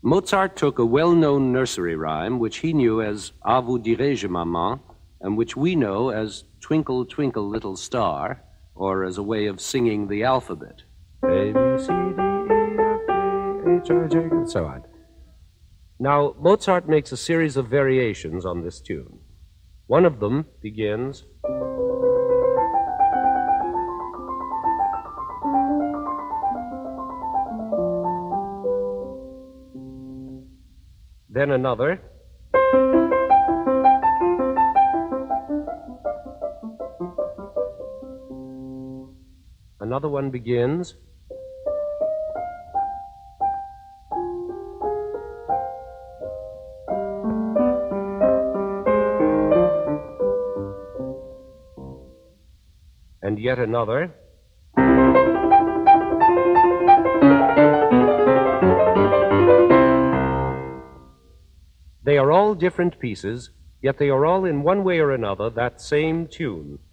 Mozart took a well-known nursery rhyme, which he knew as "À vous dirai-je, maman," and which we know as "Twinkle, Twinkle, Little Star," or as a way of singing the alphabet. A, B, C, D, E, F, G, H, I, J, and so on. Now, Mozart makes a series of variations on this tune. One of them begins... Then another. Another one begins. And yet another. They are all different pieces, yet they are all in one way or another that same tune.